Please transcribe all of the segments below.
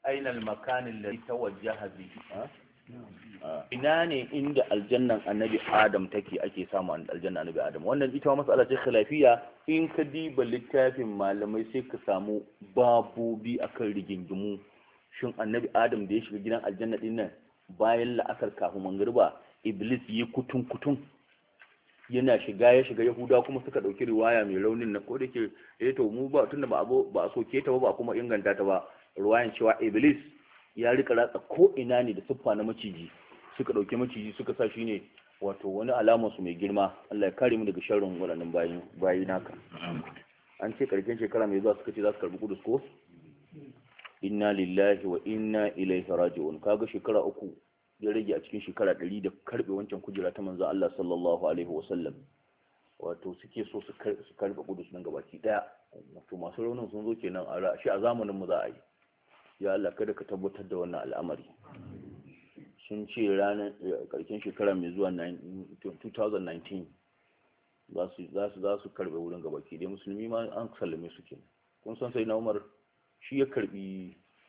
aina al-makan alladhi tawajjaha bihi ina ne inda aljannan annabi adam take ake samu aljannan annabi adam wannan ita ma mas'ala ce khilafiya in ka diba littafin malamai sai ka samu babobi akan rigingimu shin annabi adam da ya shiga gidan aljanna din nan bayan la'asar kafin mangriba iblis yi kutun yana shiga yahuda kuma suka dauki riwaya mai raunin na ko dake to mu ba tunda ba a soke ta ba kuma inganta ta ba riwayan cewa iblis ya rika ratsa ko ina ne da siffa na maciji suka dauke maciji suka sa shi ne wato wani alamar su mai girma Allah ya kare mu daga sharrin waɗannan bayi naka an ce karshen shekara mai zuwa suka ce za su karbi kudus ko inna lillahi wa inna ilaihi raji'un kaga shekara uku ya rage a cikin shekara 100 da karbe wancan kujera ta manzo Allah sallallahu alaihi wasallam wato suke so su karbe kudus nan gabaki daya wato masu raunin sun zo kenan a shi a zamanin mu za a yi ya Allah kada ka tabbatar da wannan al'amari sun ce ranar karshen shekara mai zuwa 2019 za su karbe wurin gabaki dai musulmi ma an sallame su kenan kun san sai na Umar shi ya karbi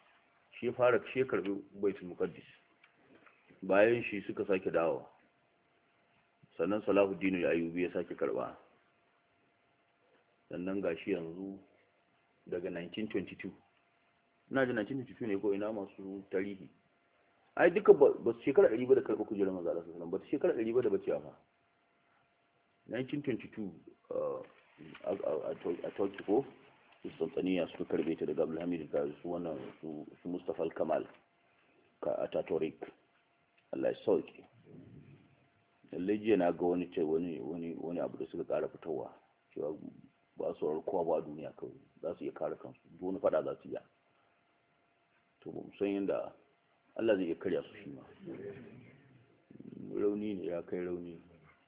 baitul muqaddis bayan shi suka sake dawo sannan Salahuddin al-Ayyubi ya sake karba sannan gashi yanzu daga 1922 ina ji 1922 ne ko ina masu tarihi ai duka ba su shekara 100 ba da karba kujerar manzo Allah sallallahu alaihi wasallam ba su shekara 100 ba da bacewa fa 1922 a Turkey ko Sultaniya suka karbe ta daga Abdulhamid ga su wannan su Mustafa al-Kamal ka Ataturk Allah ya sauke lalle jiya na ga wani abu da suka kara fitowa cewa ba su kowa ba a duniya kawai za su iya kare kansu duk wani fada za su iya to ba mu san yadda Allah zai iya karya su shi ma rauni ne ya kai rauni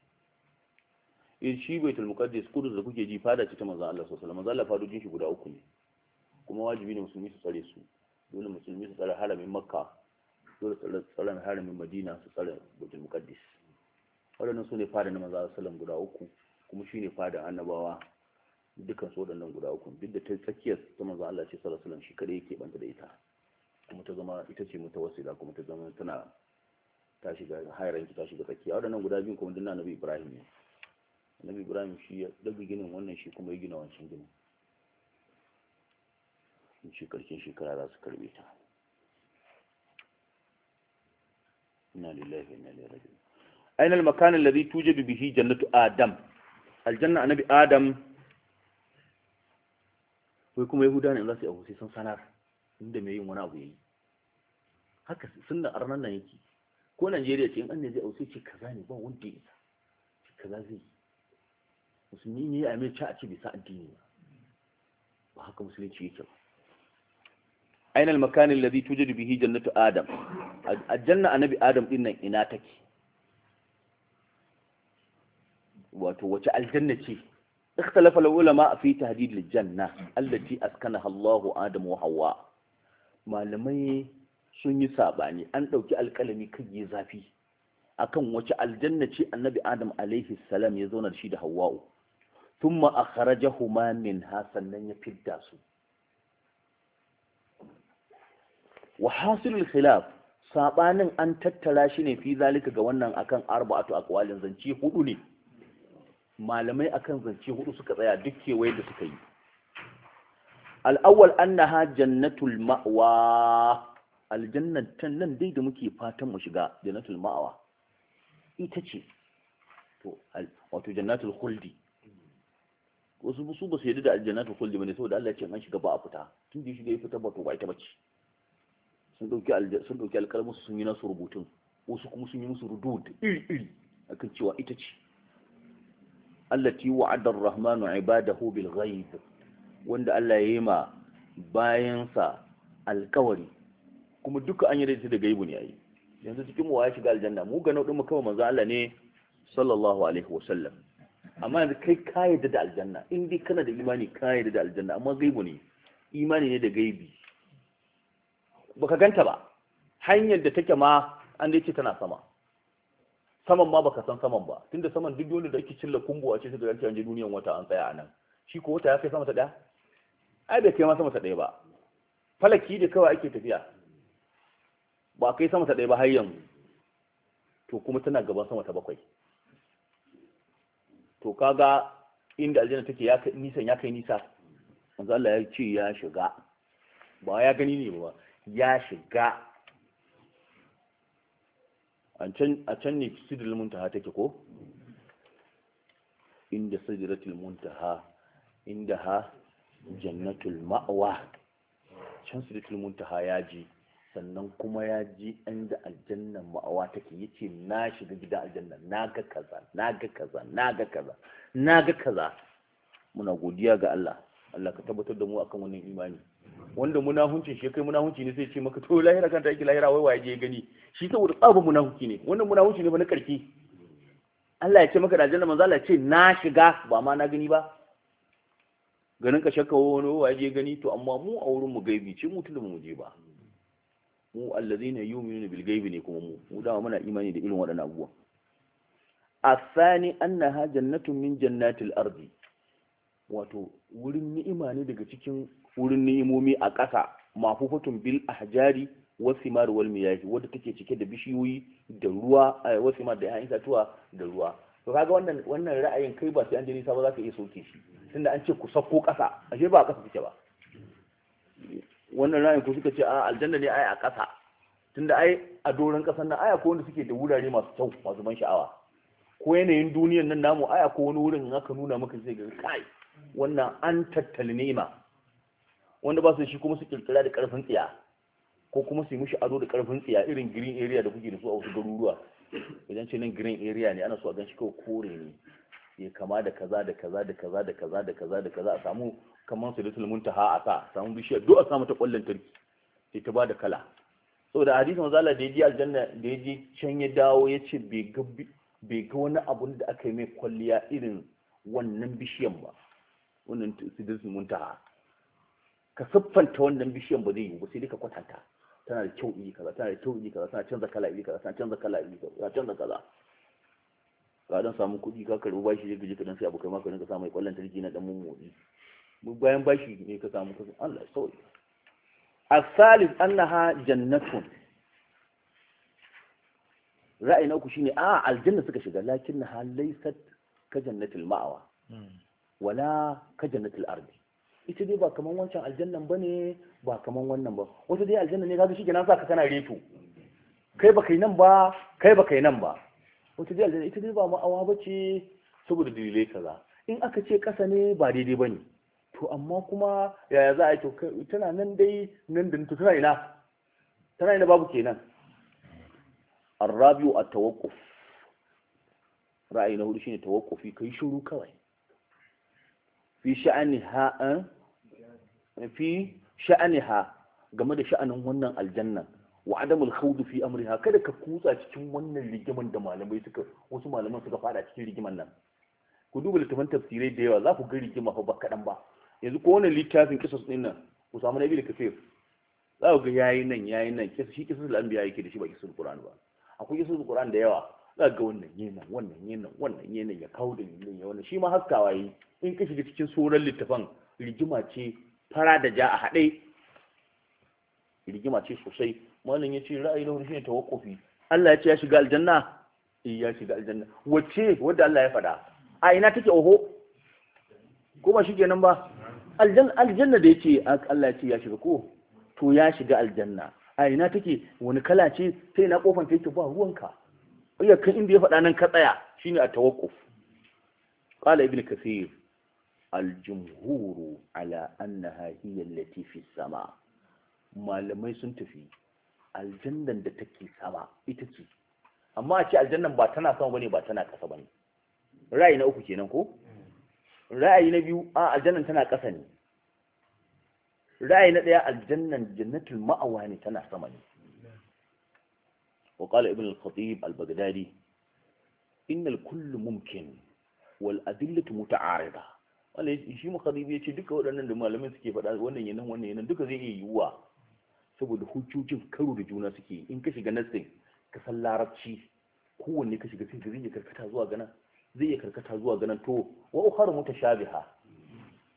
shi baitul muqaddis kudus da kuke ji fada ce ta manzo Allah sallallahu alaihi wasallam manzo Allah fadojin shi guda uku ne kuma wajibi ne musulmi su tsare su dole musulmi su tsare haramin makka dole su tsare haramin madina su tsare baitul muqaddis wadannan su ne fada na manzo Allah sallallahu alaihi wasallam guda uku kuma shine fada annabawa dukkan su wadannan guda uku duk da ta tsakiyar ta manzo Allah ce sallallahu alaihi wasallam shi kare yake banta da ita kuma ta zama ita ce mutawassila kuma ta zama tana ta shiga hairanki ta shiga tsakiya wadannan guda biyu kuma dinna Nabi Ibrahim ne Nabi Ibrahim shi ya daga ginin wannan shi kuma ya gina wancan ginin in shi karshen shekara za su karbe ta inna lillahi wa inna ilaihi raji'un aina al-makan alladhi tujadu bihi jannatu adam aljanna annabi adam wai kuma yahuda ne za su yi abu sai sun sanar inda mai yin wani abu yayi haka sunna arnan nan yake ko Najeriya ce in an ne zai auce ce kaza ne ba wanda ya ce kaza zai musulmi ne a mai ci a ci bisa addini ba haka musulunci yake ba aina al-makan alladhi tujadu bihi jannatu adam aljanna annabi adam din nan ina take wato wace aljanna ce ikhtalafa al-ulama fi tahdid al-janna allati askanaha Allah adam wa Hawwa malamai sun yi sabani an dauki alkalami kai zafi akan wace aljanna ce annabi adam alaihi salam ya zauna da shi da Hawwa thumma akhrajahuma minha sannan ya fidda su wa hasilul khilaf sabanin an tattara shi ne fi zalika ga wannan akan arba'atu aqwalin zance hudu ne malamai akan zance hudu suka tsaya duk kewaye da suka yi al-awwal annaha jannatul ma'wa aljannatan nan dai da muke fatan mu shiga jannatul ma'wa ita ce to wato jannatul khuldi wasu su ba su yadda da aljannatul khuldi bane saboda Allah ya ce an shiga ba a fita tun da shiga ya fita ba to ba ita bace sun dauki alkalmu sun yi nasu rubutun wasu kuma sun yi musu rudud iri akan cewa ita ce allati wa'ada ar-rahmanu ibadahu bil ghaib wanda Allah ya yi ma bayansa alkawari kuma duka an yi da da gaibu ne yayi yanzu cikin mu ya shiga aljanna mu ga naudin mu kawai manzo Allah ne sallallahu alaihi wasallam amma yanzu kai ka yadda da aljanna in dai kana da imani ka yadda da aljanna amma gaibu ne imani ne da gaibi baka ganta ba hanyar da take ma an dai ce tana sama saman ma baka san saman ba tunda saman duk dole da ake cilla kumbu a ce ta ga an je duniyan wata an tsaya anan shi ko wata ya kai sama ta daya ai bai kai ma sama ta daya ba falaki da kawai ake tafiya ba kai sama ta ɗaya ba har yanzu, to kuma tana gaban sama ta 7. to kaga inda aljanna take ya kai nisa manzo Allah ya ce ya shiga, ba ya gani ne ba, ya shiga. a can ne sidratul muntaha take ko, inda sidratul muntaha inda ha jannatul ma'wa, can sidratul muntaha ya ji, sannan kuma ya ji inda aljannan ma'awa take, yace na shiga gidan aljanna, naga kaza naga kaza naga kaza naga kaza. Muna godiya ga Allah, Allah ka tabbatar da mu akan wannan imani. Wanda munahuncin shi kai munafunci ne sai ce maka to lahira kanta yake lahira, wai waye je gani shi, saboda tsaba munafunci ne. wannan munafunci ne ba na karki. Allah ya ce maka da aljanna, manzo Allah ya ce na shiga, ba ma na gani ba. ganin ka shakka wani waye je gani, to amma mu a wurin mu gaibi ce, mu tunda mu je ba. mu allazina yu'minuna bil ghaibi ne, kuma mu dama muna imani da irin waɗannan abubuwa. asani annaha jannatun min jannatil ardi, wato wurin ni'ima ne daga cikin wurin ni'imomi a ƙasa, mafufatun bil ahjari wasimar wal miyahi, wadda take cike da bishiyoyi da ruwa, wasimar da ƴaƴan itatuwa da ruwa. to kaga wannan ra'ayin kai ba sai an je nisa ba za ka iya soke shi, tunda an ce ku sako ƙasa, ashe ba a ƙasa take ba. wannan ra'ayin ku suka ce a aljanna ne ai a ƙasa, tunda ai a doron ƙasar nan aya ko wanda suke da wurare masu kyau masu ban sha'awa, ko yanayin duniyar nan namu aya ko wani wurin in aka nuna maka sai ga kai wannan an tattali ni'ima. wanda ba su shi kuma su kirkira da karfin tsiya, ko kuma su yi mishi ado da karfin tsiya, irin green area da kuke da su a wasu garuruwa. idan ce nan green area ne, ana so a gan shi kawai kore ne, ya kama da kaza da kaza da kaza da kaza da kaza da kaza, a samu kamar su litul muntaha a sa, samu bishiyar duk a samu ta kwallon tarki sai ta bada kala. saboda hadisin manzo Allah da ya je aljanna, da ya je can ya dawo ya ce bai ga wani abun da aka yi mai kwalliya irin wannan bishiyan ba, wannan sidratul muntaha. ka siffanta wannan bishiyan ba zai yi ba, sai dai ka kwatanta, tana da kyau iri kaza, tana da kyau iri kaza, tana canza kala iri kaza, tana canza kala iri kaza, tana canza kaza. ka dan samu kuɗi ka karɓi bashi sai ka je ka dan sai abokai ma ka dinga samu kwallon tarki na dan mummuni, bayan bashi ne ka samu kaza. Allah ya sauke. as-salis annaha jannatun, ra'ayi na uku shine aljanna suka shiga, lakinnaha laysat ka jannatil ma'wa wala ka jannatil ardi. ita dai ba kaman wancan aljannan bane, ba kaman wannan ba. wata dai aljanna ne kaga shikenan saka kana reto, kai baka yi nan ba, kai baka yi nan ba. wata dai aljanna ita dai ba ma'awa bace saboda dalilai kaza. in aka ce kasa ne ba daidai bane, to amma kuma yaya za a yi, to tana nan dai nan da tana ina babu kenan. الرابع التوقف, ra'ayi na hudu shine tawakkufi, kai shiru kawai. fi sha'aniha game da sha'anin wannan aljanna, wa adamul khawd fi amriha, kada ka kutsa cikin wannan rigiman da wasu malaman suka fada cikin rigiman nan. ku duba littafin tafsirai da yawa za ku ga rigima fa ba kadan ba. yanzu ko wannan littafin kisas din nan ku samu nabi da kafir, za ku ga yayi nan shi kisas al-anbiya yake da shi ba kisas Qur'an ba. akwai kisas Qur'an da yawa, za ga wannan yana ya kawo da yin wannan, shi ma haskawa yi. in ka shiga cikin sauran littafan, rigima ce fara da ja a haɗe, rigima ce sosai. malam ya ce ra'ayi na hudu shine tawakkufi. Allah ya ce ya shiga aljanna, ya shiga aljanna. wacce wadda Allah ya faɗa a ina take? oho, ko ba shikenan ba? aljanna da yace Allah ya ce ya shiga, ko to ya shiga aljanna a ina take, wani kala ce, sai na kofar take, ba ruwanka. kan inda ya faɗa nan ka tsaya, shine a tawakkuf. qala ibn kathir al-jumhur ala annaha hiya allati fi sama. malamai sun tafi aljannan da take sama ita ce, amma a ce aljannan ba tana sama bane, ba tana ƙasa bane. ra'ayi na uku kenan ko. ra'ayi na biyu aljannan tana ƙasa ne. ra'ayi na ɗaya aljannan jannatul ma'awa ne, tana sama ne. وقال ابن الخطيب البغدادي إن الكل ممكن والأدلة متعارضة. wala shi mu khadibi yace duka waɗannan da malamin suke faɗa, wannan yanan duka zai iya yiwuwa, saboda hujjojin karo da juna suke. in ka shiga nassin ka san larabci, kowanne ka shiga sai zai iya karkata zuwa ganan, to wa ukhra mutashabiha.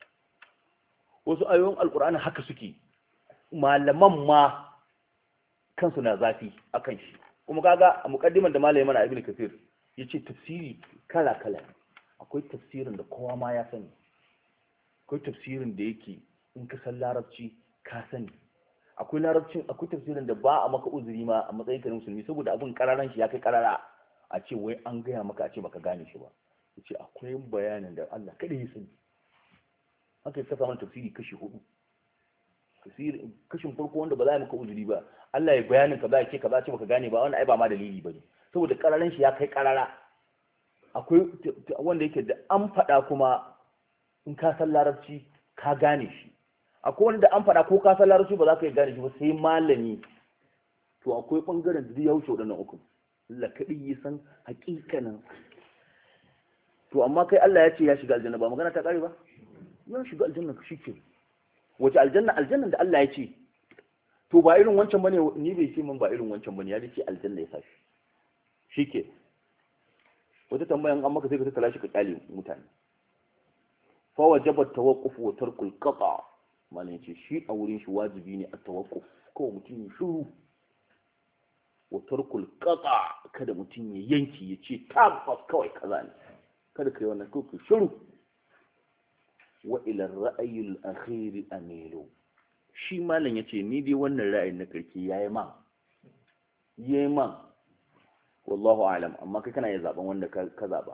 wasu ayoyin alqur'ani haka suke, malaman ma kansu na zafi akan shi. Kuma kaga a muqaddiman da malami mana Ibn Kathir yace tafsiri kala kala. Akwai tafsirin da kowa ma ya sani, akwai tafsirin da yake in ka san larabci ka sani, akwai tafsirin da ba a maka uzuri ma a matsayin kan musulmi saboda abin kararan shi ya kai karara a ce wai an gaya maka a ce baka gane shi ba. Yace akwai bayanin da Allah kada ya sani. Haka ka samu tafsiri kashi 4. Tafsiri kashin farko wanda ba za a maka uzuri ba, Allah ya bayanin ka ba ya ce ka ba ce baka gane ba, wannan ai ba ma dalili bane saboda kararan shi ya kai karara. Akwai wanda yake da an faɗa kuma in ka san larabci ka gane shi. Akwai wanda an faɗa ko ka san larabci ba za ka gane shi ba sai malami. To akwai ɓangaren da ya wuce waɗannan uku, Allah kaɗai ya san hakikanin. To amma kai Allah ya ce ya shiga aljanna, ba magana ta ƙare ba? Ya shiga aljanna shi ke. Wace aljanna? Aljannan da Allah ya ce. To ba irin wancan bane, ni bai ce min ba irin wancan bane, ya ce aljanna ya sa shi. Shi ke. Wata tambayan an maka sai ka tattala shi ka kyale mutane. Fa wajaba tawaqquf wa tarkul qata. Mallan yace shi a wurin shi wajibi ne a tawaqquf, ko mutum ya shiru. Wa tarkul qata, kada mutum ya yanki ya ce tabbas kawai kaza ne. Kada kai wannan ko ka shiru. Wa ila ar-ra'yi al-akhir amilu. Shi mallan yace ni dai wannan ra'ayin na karki yayi man. Wallahu a'lam, amma kai kana ya zaben wanda ka zaba.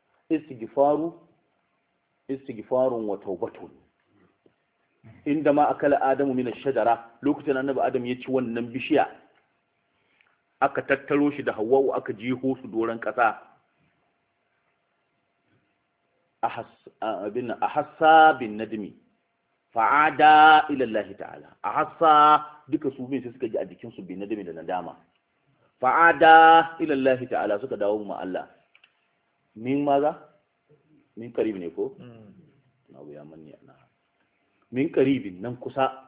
Istighfarun wa taubatun. Inda ma akala Adamu min ash-shajara, lokacin annabi Adam ya ci wannan bishiya, aka tattaro shi da Hawwa aka jiho su doran kasa. Ahassa bin nadmi fa'ada ila Allah ta'ala. Ahassa duka su bin sai suka ji a jikin su bin nadmi da nadama. Fa'ada ila Allah ta'ala, suka dawo ma Allah. Min maza? Min qarib ne ko? Na ya manni ana. Min qaribin nan kusa.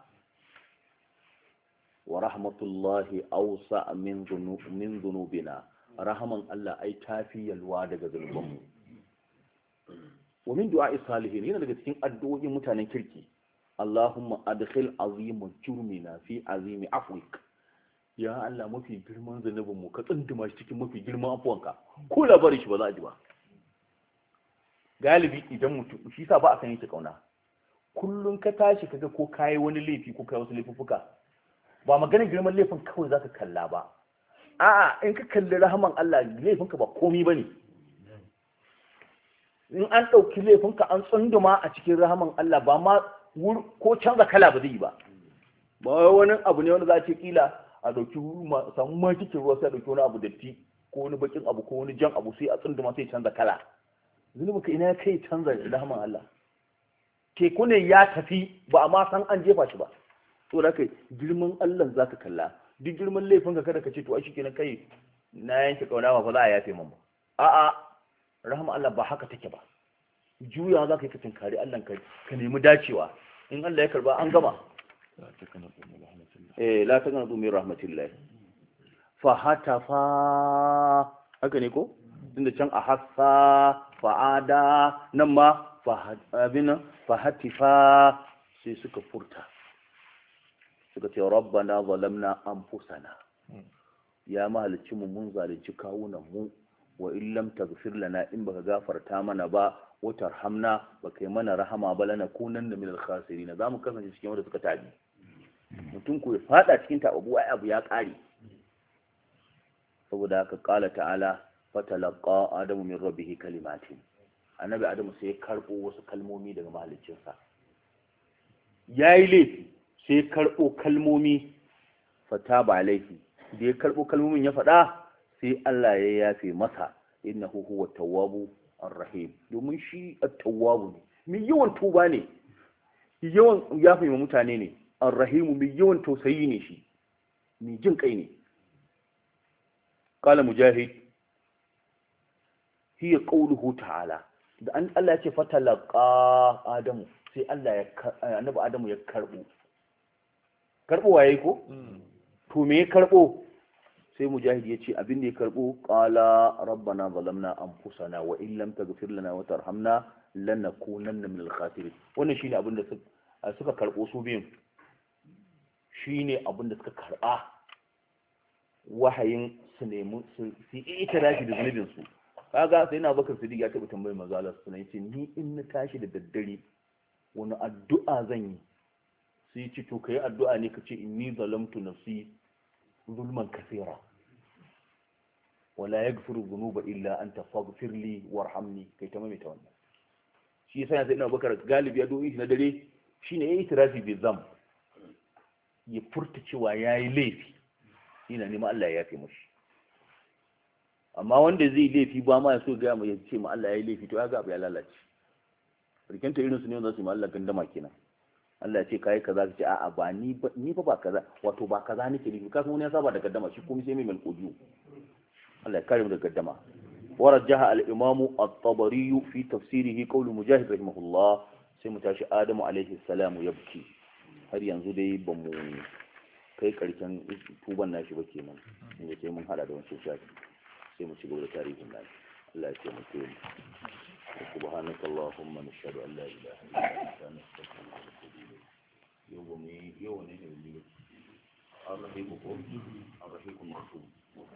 Wa rahmatullahi awsa min dhunubina. Rahaman Allah ai tafi yalwa daga zunubanmu. Wa min du'a'i salihin, yana daga cikin addu'o'in mutanen kirki. Allahumma adkhil azima jurmina fi azimi afwik. Ya Allah, mafi girman zanubin mu ka tsunduma shi cikin mafi girman afuwanka, ko labarin shi ba za a ji ba. Galibi idan mutum shi sa ba a san yake kauna, kullum ka tashi kaga ko kayi wani laifi ko kai wasu laifuffuka, ba maganar girman laifin kawai zaka kalla ba, a'a in ka kalli rahaman Allah laifinka ba komai bane. In an ɗauki laifinka an tsunduma a cikin rahaman Allah ba ma ko canza kala ba zai yi ba. Ba wani abu ne wanda za a ce kila a ɗauki samu makikin ruwa sai a ɗauki wani abu datti ko wani bakin abu ko wani jan abu sai a tsunduma sai canza kala. Zunubin ka ina kai canza rahaman Allah. Teku ne ya tafi ba a ma san an jefa shi ba. To da kai girman Allah za ka kalla. Duk girman laifin ka kada ka ce to ai shikenan kai na yanke kauna ba fa za a yafe min ba. A'a, rahaman Allah ba haka take ba. Juya za ka yi ka tinkari Allah ka nemi dacewa. In Allah ya karba an gama. La taqnatu min rahmatillah. Fa hatafa, haka ne ko? Tunda can a hassa fa'ada, nan ma fa hatifa, sai suka furta. Suka ce rabbana zalamna anfusana. Ya mahalicci mu mun zalunci kawunan mu, wa in lam taghfir lana, in baka gafarta mana ba, wa tarhamna, baka yi mana rahama ba, lanakunanna minal khasirin, zamu kasance cikin wanda suka tabi. Mutum ko ya fada cikin tababu ai abu ya kare. Saboda haka kala ta'ala fatalaqa adamu min rabbih kalimatin. Annabi Adamu sai ya karbo wasu kalmomi daga mahaliccinsa. Yayi laifi sai ya karbo kalmomi, fataba alaihi. Da ya karbo kalmomin ya fada sai Allah ya yafe masa, innahu huwa tawwabu ar-rahim. Domin shi at-tawwabu ne, mai yawan tuba ne, yawan yafe ma mutane ne. Ar-Rahimu mai yawan tausayi ne shi, mai jin kai ne. Qala Mujahid, hiya qawluhu ta'ala. Da an Allah ya ce fatalaqa Adamu, sai annabi Adamu ya karbo waye ko? To me ya karbo? Sai Mujahid ya ce abin da ya karbo, qala rabbana zalamna anfusana wa in lam taghfir lana wa tarhamna lanakunanna minal khasirin. Wannan shine abin da suka karbo su biyun. Shi ne abin da suka karɓa wahayin su nemi su yi itirafi da zunubin su. Kaga sai na Bakar Siddiq ya taɓa tambayar manzo Allah sallallahu alaihi wasallam, yace ni in na tashi da daddare wani addu'a zan yi? sai ce to kai addu'a ne kace inni zalamtu nafsi zulman kaseera wala yaghfiru dhunuba illa anta faghfir li warhamni, kai ta mai ta wannan. shi yasa sai Ina Bakar galibi ya doyi na dare shine yayi itirafi bi zam, ya furta cewa yayi laifi, ina neman Allah ya yafe mishi. amma wanda zai laifi ba ma so ga mu ya ce ma Allah yayi laifi, to ya ga abu ya lalace. rikenta irin su ne wanda su ma Allah gandama kenan. Allah ya ce kai kaza, ka ce a'a ba ni ba kaza, wato ba kaza nake nufi. Kasan wani ya saba da gaddama, shi komai sai mai malƙojiyo. Allah ya kare mu daga gaddama. ورجح الإمام الطبري في تفسيره قول مجاهد رحمه الله. sai mu tashi Adamu alaihi salamu ya buki. har yanzu dai ba mu kai karshen tuban nashi ba kenan, inda sai mun hada da wancan shafi sai mu ci gaba da tarihin nashi. Allah ya taimake mu. سبحانك اللهم نشهد أن لا إله إلا أنت نستغفرك ونتوب إليك. يوم الرحيم الرحيم مكتوب